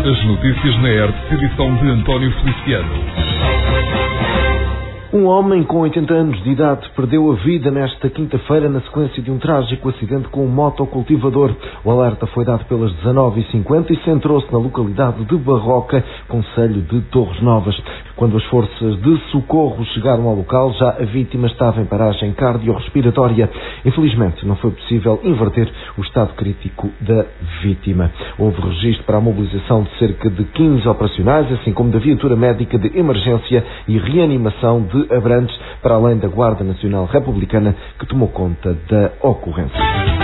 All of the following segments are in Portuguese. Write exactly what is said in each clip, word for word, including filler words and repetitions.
As notícias na R T P, edição de António Feliciano. Um homem com oitenta anos de idade perdeu a vida nesta quinta-feira na sequência de um trágico acidente com um motocultivador. O alerta foi dado pelas dezanove e cinquenta e centrou-se na localidade de Barroca, concelho de Torres Novas. Quando as forças de socorro chegaram ao local, já a vítima estava em paragem cardiorrespiratória. Infelizmente, não foi possível inverter o estado crítico da vítima. Houve registro para a mobilização de cerca de quinze operacionais, assim como da viatura médica de emergência e reanimação de Abrantes, para além da Guarda Nacional Republicana, que tomou conta da ocorrência.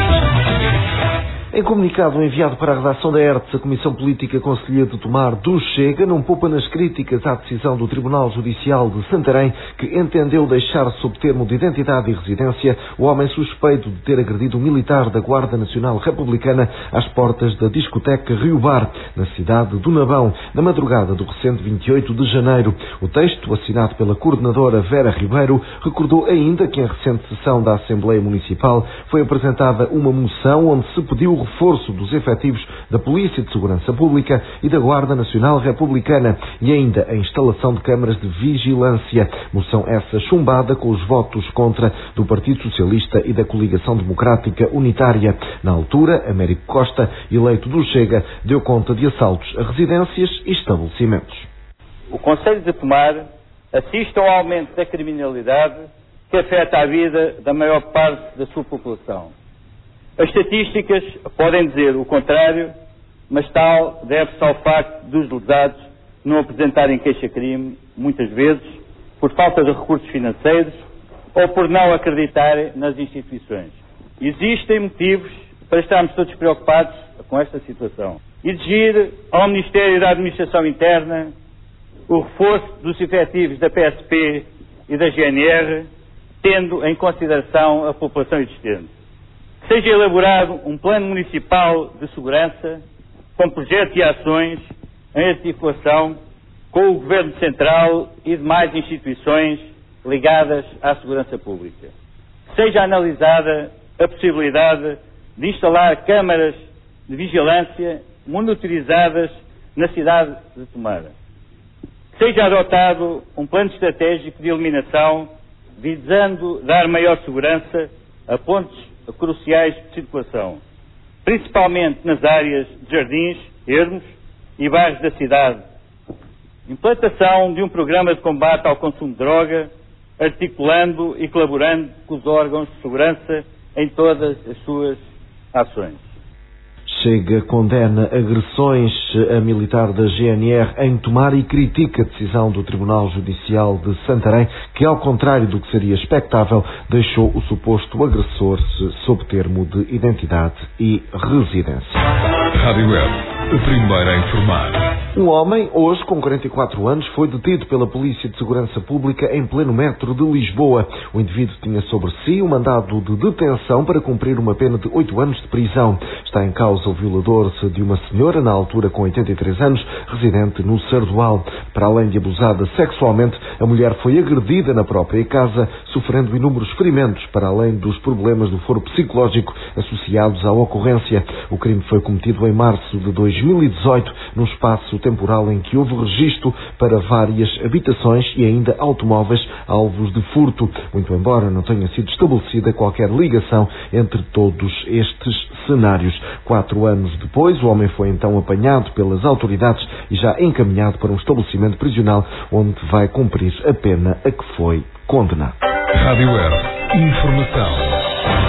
Em comunicado enviado para a redação da R T P, a Comissão Política Conselhia de Tomar do Chega não poupa nas críticas à decisão do Tribunal Judicial de Santarém, que entendeu deixar sob termo de identidade e residência o homem suspeito de ter agredido um militar da Guarda Nacional Republicana às portas da discoteca Rio Bar, na cidade do Nabão, na madrugada do recente vinte e oito de janeiro. O texto, assinado pela coordenadora Vera Ribeiro, recordou ainda que em recente sessão da Assembleia Municipal foi apresentada uma moção onde se pediu o reforço dos efetivos da Polícia de Segurança Pública e da Guarda Nacional Republicana e ainda a instalação de câmaras de vigilância. Moção essa chumbada com os votos contra do Partido Socialista e da Coligação Democrática Unitária. Na altura, Américo Costa, eleito do Chega, deu conta de assaltos a residências e estabelecimentos. O Conselho de Tomar assiste ao aumento da criminalidade que afeta a vida da maior parte da sua população. As estatísticas podem dizer o contrário, mas tal deve-se ao facto dos lesados não apresentarem queixa-crime, muitas vezes, por falta de recursos financeiros ou por não acreditarem nas instituições. Existem motivos para estarmos todos preocupados com esta situação. Exigir ao Ministério da Administração Interna o reforço dos efetivos da P S P e da G N R, tendo em consideração a população existente. Seja elaborado um plano municipal de segurança com projetos e ações em articulação com o Governo Central e demais instituições ligadas à segurança pública. Seja analisada a possibilidade de instalar câmaras de vigilância monitorizadas na cidade de Tomar. Seja adotado um plano estratégico de eliminação visando dar maior segurança a pontos cruciais de circulação, principalmente nas áreas de jardins, ermos e bairros da cidade. Implantação de um programa de combate ao consumo de droga, articulando e colaborando com os órgãos de segurança em todas as suas ações. Chega, condena agressões a militar da G N R em Tomar e critica a decisão do Tribunal Judicial de Santarém, que, ao contrário do que seria expectável, deixou o suposto agressor sob termo de identidade e residência. Rádio Web, a primeira a informar. Um homem, hoje com quarenta e quatro anos, foi detido pela Polícia de Segurança Pública em pleno metro de Lisboa. O indivíduo tinha sobre si um mandado de detenção para cumprir uma pena de oito anos de prisão. Está em causa o violador de uma senhora, na altura com oitenta e três anos, residente no Sardual. Para além de abusada sexualmente, a mulher foi agredida na própria casa, sofrendo inúmeros ferimentos, para além dos problemas do foro psicológico associados à ocorrência. O crime foi cometido em março de dois mil e dezoito, num espaço temporal em que houve registro para várias habitações e ainda automóveis alvos de furto, muito embora não tenha sido estabelecida qualquer ligação entre todos estes cenários. Quatro anos depois, o homem foi então apanhado pelas autoridades e já encaminhado para um estabelecimento prisional onde vai cumprir a pena a que foi condenado. Rádio Web, informação.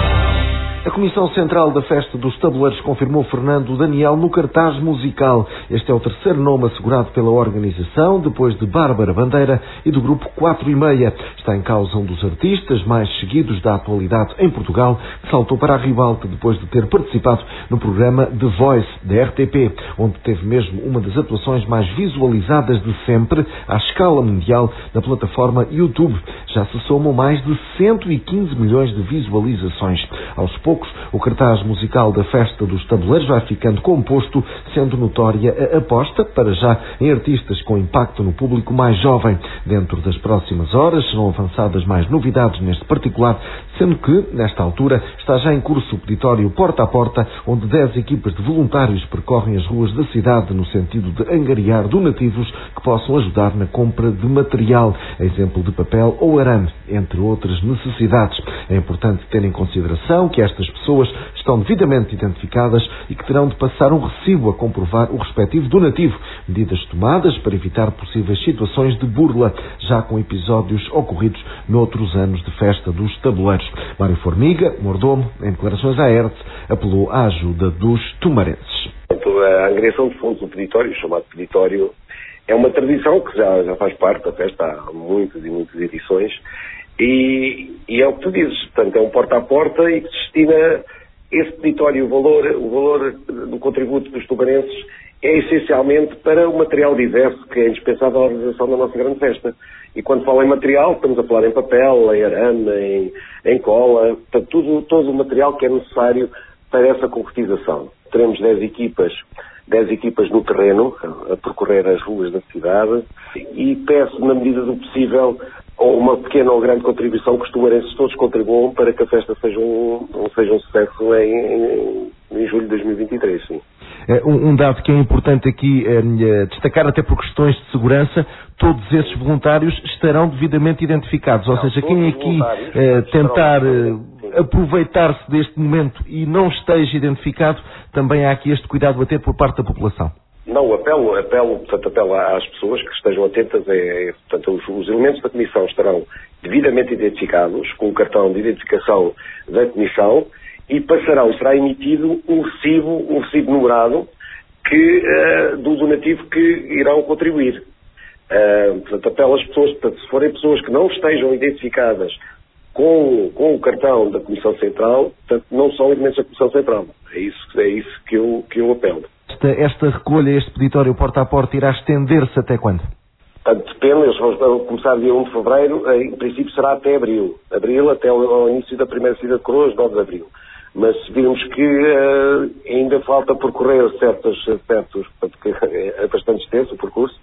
A Comissão Central da Festa dos Tabuleiros confirmou Fernando Daniel no cartaz musical. Este é o terceiro nome assegurado pela organização, depois de Bárbara Bandeira e do grupo quatro e meia. Está em causa um dos artistas mais seguidos da atualidade em Portugal, que saltou para a ribalta depois de ter participado no programa The Voice, da R T P, onde teve mesmo uma das atuações mais visualizadas de sempre, à escala mundial, na plataforma YouTube. Já se somam mais de cento e quinze milhões de visualizações. Aos poucos, poucos, o cartaz musical da Festa dos Tabuleiros vai ficando composto, sendo notória a aposta, para já, em artistas com impacto no público mais jovem. Dentro das próximas horas serão avançadas mais novidades neste particular, sendo que, nesta altura, está já em curso o peditório Porta a Porta, onde dez equipas de voluntários percorrem as ruas da cidade no sentido de angariar donativos que possam ajudar na compra de material, exemplo de papel ou arame, entre outras necessidades. É importante ter em consideração que estas pessoas estão devidamente identificadas e que terão de passar um recibo a comprovar o respectivo donativo, medidas tomadas para evitar possíveis situações de burla, já com episódios ocorridos noutros anos de Festa dos Tabuleiros. Mário Formiga, mordomo, em declarações à R T, apelou à ajuda dos tumarenses. A angariação de fundos do peditório, chamado peditório, é uma tradição que já, já faz parte da festa há muitas e muitas edições e, e é o que tu dizes, portanto é um porta a porta e que se destina esse peditório, o valor, o valor do contributo dos tumarenses é essencialmente para o material diverso que é indispensável à organização da nossa grande festa. E quando falo em material, estamos a falar em papel, em arame, em, em cola, portanto tudo, todo o material que é necessário para essa concretização. Teremos dez equipas, dez equipas no terreno, a percorrer as ruas da cidade, e peço, na medida do possível, uma pequena ou grande contribuição que os tumarenses todos contribuam para que a festa seja um, seja um sucesso em, em, em julho de dois mil e vinte e três, sim. Um dado que é importante aqui é destacar, até por questões de segurança, todos esses voluntários estarão devidamente identificados, ou não, seja, quem aqui é, tentar aproveitar-se deste momento e não esteja identificado, também há aqui este cuidado a ter por parte da população. Não, apelo, apelo, portanto, apelo às pessoas que estejam atentas, é, portanto, os, os elementos da Comissão estarão devidamente identificados, com o cartão de identificação da Comissão, e passarão, será emitido um recibo, um recibo numerado que, uh, do donativo que irão contribuir. Uh, portanto, apelo às pessoas, portanto, se forem pessoas que não estejam identificadas com, com o cartão da Comissão Central, portanto, não são elementos da Comissão Central. É isso, é isso que, eu, que eu apelo. Esta, esta recolha, este peditório porta a porta, irá estender-se até quando? Portanto, depende, eles vão começar dia um de fevereiro, em princípio será até abril. Abril, até ao início da primeira saída de coroas, nove de abril. Mas se virmos que uh, ainda falta percorrer certos, certos, porque é bastante extenso o percurso,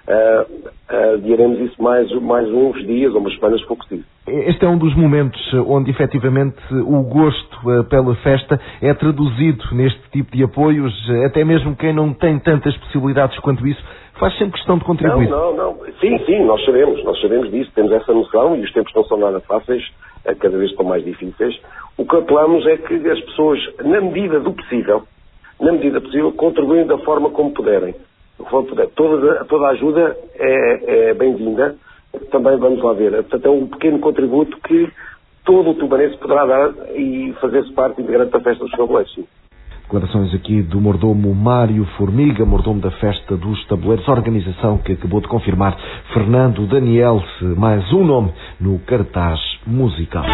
uh, adiaremos isso mais, mais uns dias ou umas semanas, poucos dias. Este é um dos momentos onde efetivamente o gosto uh, pela festa é traduzido neste tipo de apoios, até mesmo quem não tem tantas possibilidades quanto isso, faz sempre questão de contribuir. Não, não, não. Sim, sim, nós sabemos, nós sabemos disso, temos essa noção e os tempos não são nada fáceis, cada vez estão mais difíceis. O que apelamos é que as pessoas, na medida do possível, na medida possível, contribuem da forma como puderem. Toda, toda a ajuda é, é bem-vinda, também vamos lá ver. Portanto, é um pequeno contributo que todo o tumarense poderá dar e fazer-se parte integrante da festa dos tabuleiros. Declarações aqui do mordomo Mário Formiga, mordomo da Festa dos Tabuleiros, organização que acabou de confirmar Fernando Daniel, mais um nome no cartaz musical.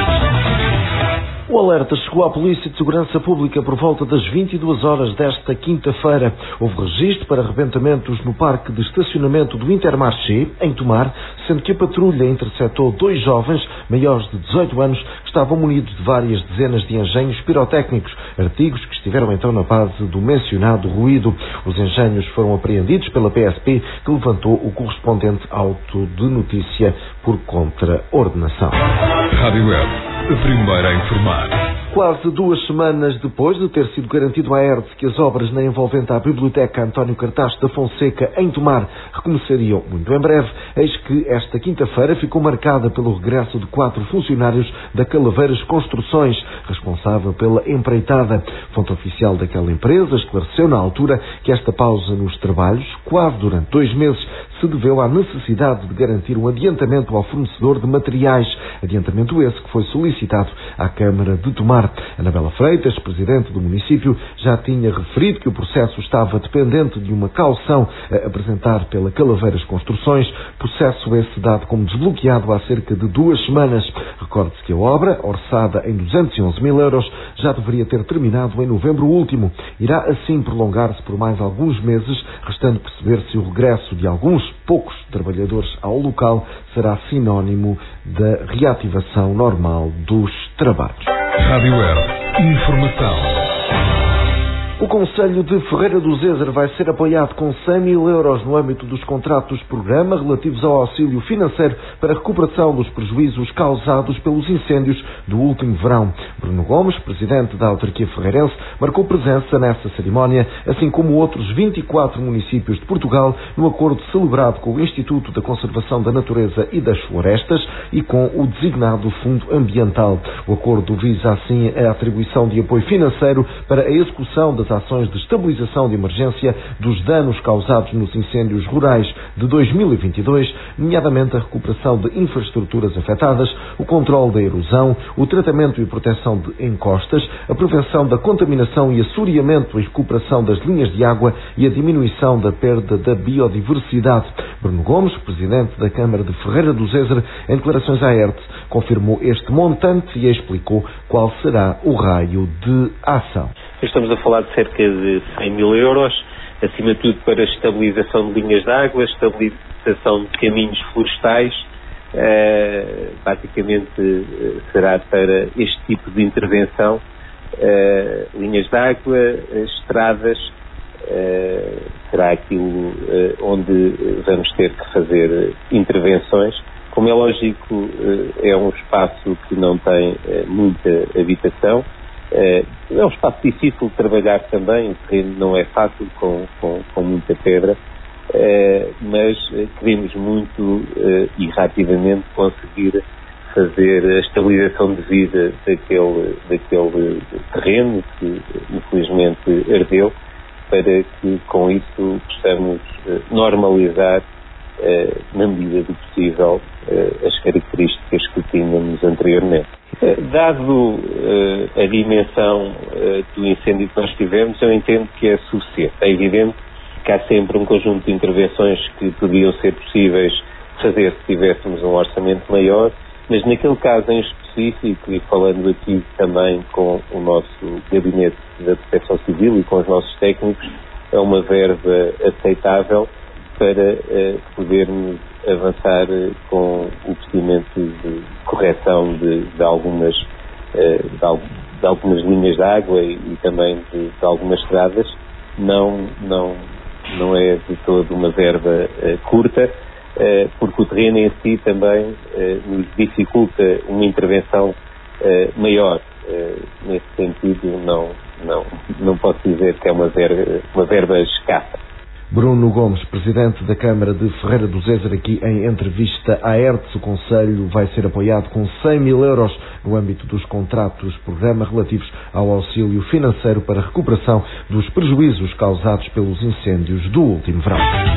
O alerta chegou à Polícia de Segurança Pública por volta das vinte e duas horas desta quinta-feira. Houve registro para arrebentamentos no parque de estacionamento do Intermarché, em Tomar, sendo que a patrulha interceptou dois jovens, maiores de dezoito anos, que estavam munidos de várias dezenas de engenhos pirotécnicos, artigos que estiveram então na base do mencionado ruído. Os engenhos foram apreendidos pela P S P, que levantou o correspondente auto de notícia por contraordenação. Rádio Web, a primeira a informar. Quase duas semanas depois de ter sido garantido à R D S que as obras na envolvente à Biblioteca António Cartacho da Fonseca, em Tomar, recomeçariam muito em breve, eis que esta quinta-feira ficou marcada pelo regresso de quatro funcionários da Calaveiras Construções, responsável pela empreitada. Fonte oficial daquela empresa esclareceu na altura que esta pausa nos trabalhos, quase durante dois meses, se deveu à necessidade de garantir um adiantamento ao fornecedor de materiais, adiantamento esse que foi solicitado à Câmara de Tomar. Anabela Freitas, presidente do município, já tinha referido que o processo estava dependente de uma caução a apresentar pela Calaveiras Construções, processo esse dado como desbloqueado há cerca de duas semanas. Recorde-se que a obra, orçada em duzentos e onze mil euros, já deveria ter terminado em novembro último. Irá assim prolongar-se por mais alguns meses, restando perceber se o regresso de alguns poucos trabalhadores ao local será sinónimo da reativação normal dos trabalhos. Rádio Web. Informação. O Concelho de Ferreira do Zezer vai ser apoiado com cem mil euros no âmbito dos contratos programa relativos ao auxílio financeiro para a recuperação dos prejuízos causados pelos incêndios do último verão. Bruno Gomes, presidente da autarquia ferreirense, marcou presença nessa cerimónia, assim como outros vinte e quatro municípios de Portugal, no acordo celebrado com o Instituto da Conservação da Natureza e das Florestas e com o designado Fundo Ambiental. O acordo visa, assim, a atribuição de apoio financeiro para a execução das ações de estabilização de emergência dos danos causados nos incêndios rurais de dois mil e vinte e dois, nomeadamente a recuperação de infraestruturas afetadas, o controle da erosão, o tratamento e proteção de encostas, a prevenção da contaminação e assoreamento e recuperação das linhas de água e a diminuição da perda da biodiversidade. Bruno Gomes, presidente da Câmara de Ferreira do Zezer, em declarações à E R T, confirmou este montante e explicou qual será o raio de ação. Estamos a falar de cerca de cem mil euros, acima de tudo para a estabilização de linhas de água, estabilização de caminhos florestais, uh, basicamente uh, será para este tipo de intervenção, uh, linhas de água, estradas, uh, será aquilo uh, onde vamos ter que fazer intervenções. Como é lógico, uh, é um espaço que não tem uh, muita habitação. É um espaço difícil de trabalhar também, o terreno não é fácil, com, com, com muita pedra, é, mas queremos muito é, e rapidamente conseguir fazer a estabilização de vida daquele, daquele terreno que infelizmente ardeu, para que com isso possamos normalizar, é, na medida do possível, é, as características que tínhamos anteriormente. Dado uh, a dimensão uh, do incêndio que nós tivemos, eu entendo que é suficiente. É evidente que há sempre um conjunto de intervenções que podiam ser possíveis fazer se tivéssemos um orçamento maior, mas naquele caso em específico, e falando aqui também com o nosso gabinete da Proteção Civil e com os nossos técnicos, é uma verba aceitável para uh, podermos avançar uh, com o procedimento de correção de, de, algumas, uh, de, al de algumas linhas de água e, e também de, de algumas estradas. Não, não, não é de todo uma verba uh, curta, uh, porque o terreno em si também uh, nos dificulta uma intervenção uh, maior. Uh, nesse sentido, não, não, não posso dizer que é uma verba, uma verba escassa. Bruno Gomes, presidente da Câmara de Ferreira do Zezer, aqui em entrevista à E R T. O Conselho vai ser apoiado com cem mil euros no âmbito dos contratos programa relativos ao auxílio financeiro para a recuperação dos prejuízos causados pelos incêndios do último verão.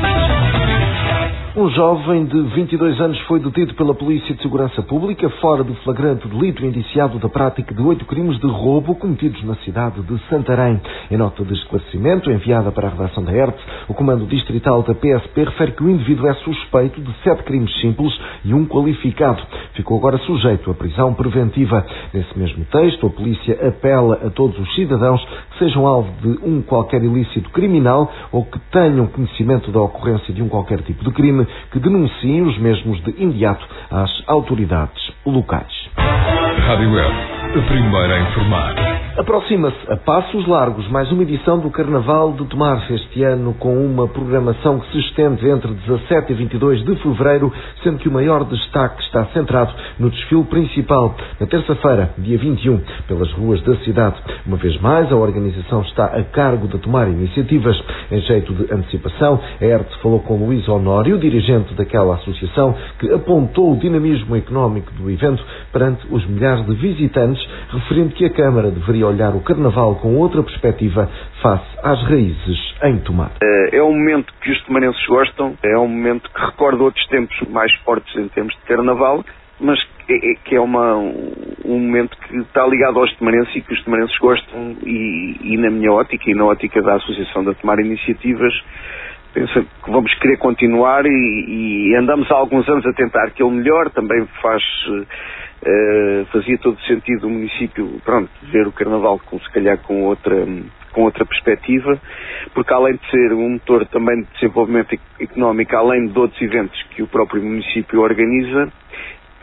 Um jovem de vinte e dois anos foi detido pela Polícia de Segurança Pública fora de flagrante delito, indiciado da prática de oito crimes de roubo cometidos na cidade de Santarém. Em nota de esclarecimento enviada para a redação da E R T, o Comando Distrital da P S P refere que o indivíduo é suspeito de sete crimes simples e um qualificado. Ficou agora sujeito à prisão preventiva. Nesse mesmo texto, a polícia apela a todos os cidadãos que sejam alvo de um qualquer ilícito criminal ou que tenham conhecimento da ocorrência de um qualquer tipo de crime, que denunciem os mesmos de imediato às autoridades locais. Rádio Web, a primeira a informar. Aproxima-se a passos largos mais uma edição do Carnaval de Tomar, este ano com uma programação que se estende entre dezassete e vinte e dois de fevereiro, sendo que o maior destaque está centrado no desfile principal, na terça-feira, dia vinte e um, pelas ruas da cidade. Uma vez mais, a organização está a cargo de tomar iniciativas. Em jeito de antecipação, a E R T falou com Luís Honório, dirigente daquela associação, que apontou o dinamismo económico do evento perante os milhares de visitantes, referindo que a Câmara deveria olhar o Carnaval com outra perspectiva face às raízes em Tomar. É um momento que os tomarenses gostam, é um momento que recorda outros tempos mais fortes em termos de Carnaval, mas que é uma, um momento que está ligado aos tomarenses e que os tomarenses gostam e, e na minha ótica e na ótica da Associação de Tomar Iniciativas, penso que vamos querer continuar e, e andamos há alguns anos a tentar que ele melhore. Também faz... Uh, fazia todo sentido o município, pronto, ver o Carnaval com, se calhar com outra, com outra perspectiva, porque além de ser um motor também de desenvolvimento económico, além de outros eventos que o próprio município organiza,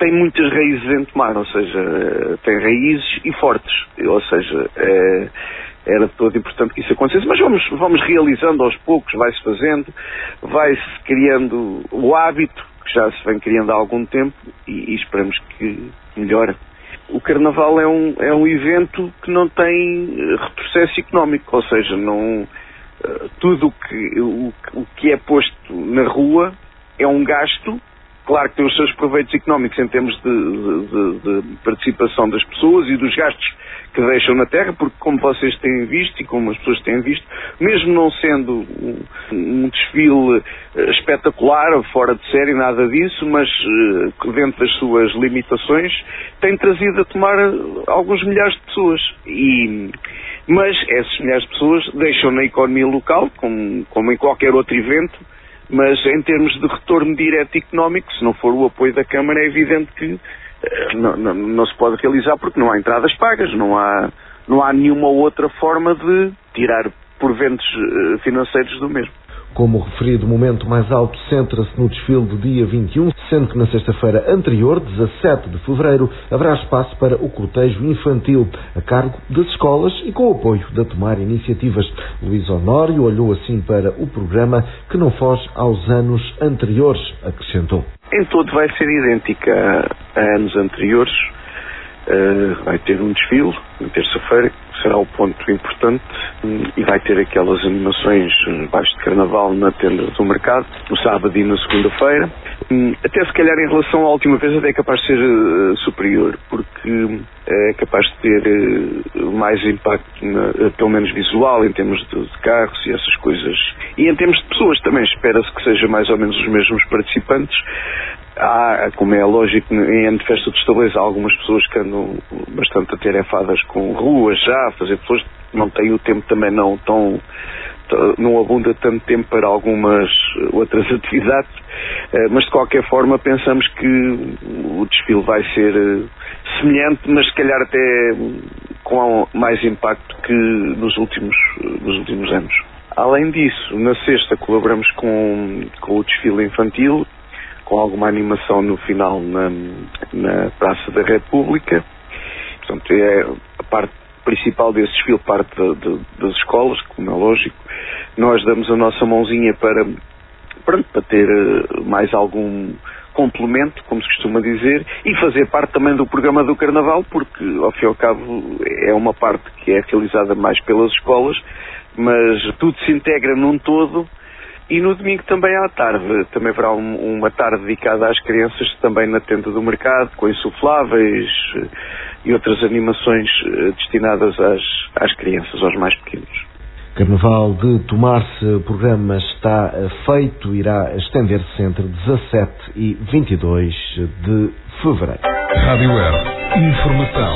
tem muitas raízes em Tomar, ou seja, tem raízes e fortes, ou seja, é, era todo importante que isso acontecesse, mas vamos, vamos realizando aos poucos, vai-se fazendo, vai-se criando o hábito, que já se vem criando há algum tempo, e, e esperamos que melhore. O Carnaval é um, é um evento que não tem retrocesso económico, ou seja, não, tudo o que, o, o que é posto na rua é um gasto. Claro que tem os seus proveitos económicos em termos de, de, de participação das pessoas e dos gastos que deixam na terra, porque como vocês têm visto e como as pessoas têm visto, mesmo não sendo um, um desfile espetacular, fora de série, nada disso, mas uh, dentro das suas limitações, tem trazido a Tomar alguns milhares de pessoas. E, mas essas milhares de pessoas deixam na economia local, como, como em qualquer outro evento, mas em termos de retorno direto económico, se não for o apoio da Câmara, é evidente que uh, não, não, não se pode realizar porque não há entradas pagas, não há, não há nenhuma outra forma de tirar proventos uh, financeiros do mesmo. Como referido, o momento mais alto centra-se no desfile do dia vinte e um, sendo que na sexta-feira anterior, dezassete de fevereiro, haverá espaço para o cortejo infantil, a cargo das escolas e com o apoio da Tomar Iniciativas. Luís Honório olhou assim para o programa, que não foge aos anos anteriores, acrescentou. Em todo vai ser idêntica a, a anos anteriores. Uh, vai ter um desfile na terça-feira, será o ponto importante, um, e vai ter aquelas animações baixo de carnaval na tenda do mercado, no sábado e na segunda-feira. Um, até se calhar em relação à última vez até é capaz de ser uh, superior, porque uh, é capaz de ter uh, mais impacto, na, uh, pelo menos visual, em termos de, de carros e essas coisas. E em termos de pessoas também, espera-se que sejam mais ou menos os mesmos participantes. Há, como é lógico, em ano de festa dos Estabelecimentos, há algumas pessoas que andam bastante atarefadas com ruas já, a fazer pessoas que não têm o tempo também não tão, não abunda tanto tempo para algumas outras atividades, mas de qualquer forma pensamos que o desfile vai ser semelhante, mas se calhar até com mais impacto que nos últimos, nos últimos anos. Além disso, na sexta colaboramos com, com o desfile infantil, com alguma animação no final na, na Praça da República. Portanto, é a parte principal desse desfile, parte de, de, das escolas, como é lógico. Nós damos a nossa mãozinha para, para, para ter mais algum complemento, como se costuma dizer, e fazer parte também do programa do Carnaval, porque, ao fim e ao cabo, é uma parte que é realizada mais pelas escolas, mas tudo se integra num todo. E no domingo também à tarde, também haverá um, uma tarde dedicada às crianças, também na tenda do mercado, com insufláveis e outras animações destinadas às, às crianças, aos mais pequenos. Carnaval de Tomar-se, o programa está feito, irá estender-se entre dezassete e vinte e dois de fevereiro. Rádio Air, informação.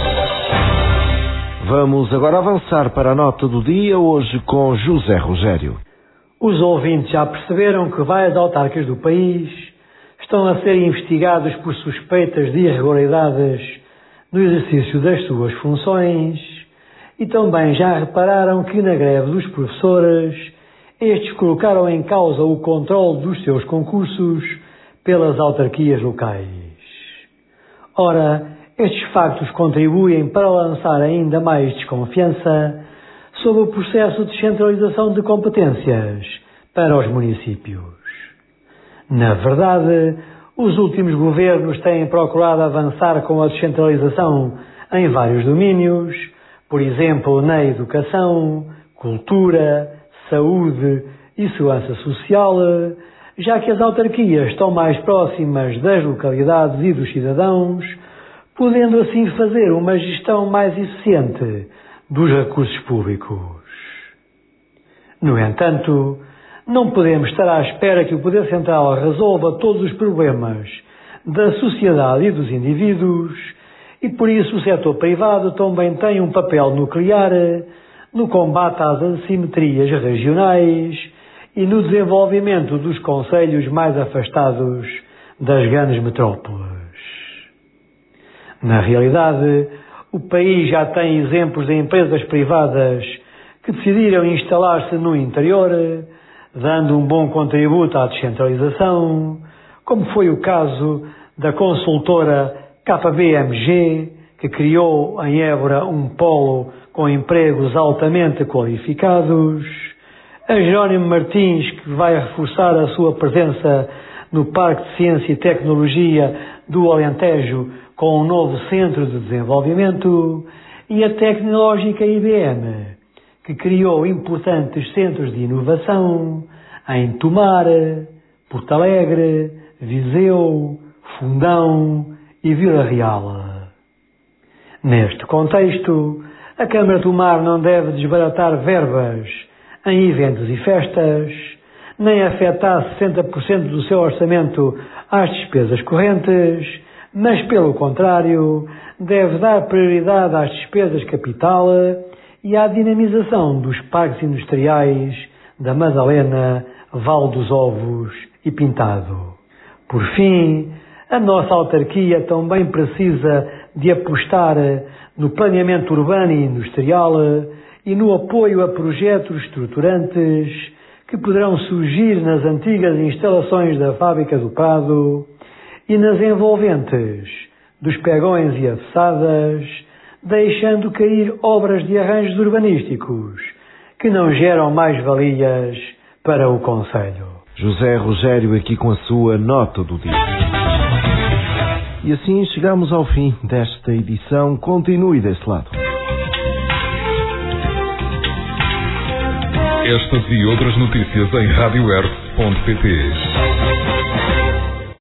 Vamos agora avançar para a nota do dia, hoje com José Rogério. Os ouvintes já perceberam que várias autarcas do país estão a ser investigados por suspeitas de irregularidades no exercício das suas funções e também já repararam que na greve dos professores estes colocaram em causa o controle dos seus concursos pelas autarquias locais. Ora, estes factos contribuem para lançar ainda mais desconfiança sobre o processo de descentralização de competências para os municípios. Na verdade, os últimos governos têm procurado avançar com a descentralização em vários domínios, por exemplo, na educação, cultura, saúde e segurança social, já que as autarquias estão mais próximas das localidades e dos cidadãos, podendo assim fazer uma gestão mais eficiente dos recursos públicos. No entanto, não podemos estar à espera que o Poder Central resolva todos os problemas da sociedade e dos indivíduos, e por isso o setor privado também tem um papel nuclear no combate às assimetrias regionais e no desenvolvimento dos concelhos mais afastados das grandes metrópoles. Na realidade, o país já tem exemplos de empresas privadas que decidiram instalar-se no interior, dando um bom contributo à descentralização, como foi o caso da consultora K P M G, que criou em Évora um polo com empregos altamente qualificados, a Jerónimo Martins, que vai reforçar a sua presença no Parque de Ciência e Tecnologia do Alentejo com um novo centro de desenvolvimento, e a Tecnológica I B M, que criou importantes centros de inovação em Tomar, Porto Alegre, Viseu, Fundão e Vila Real. Neste contexto, a Câmara de Tomar não deve desbaratar verbas em eventos e festas, nem afetar sessenta por cento do seu orçamento às despesas correntes, mas, pelo contrário, deve dar prioridade às despesas capital e à dinamização dos parques industriais da Madalena, Val dos Ovos e Pintado. Por fim, a nossa autarquia também precisa de apostar no planeamento urbano e industrial e no apoio a projetos estruturantes que poderão surgir nas antigas instalações da Fábrica do Prado e nas envolventes dos pegões e avessadas, deixando cair obras de arranjos urbanísticos que não geram mais-valias para o concelho. José Rogério aqui com a sua nota do dia. E assim chegamos ao fim desta edição. Continue desse lado. Estas e outras notícias em rádio erce ponto pt.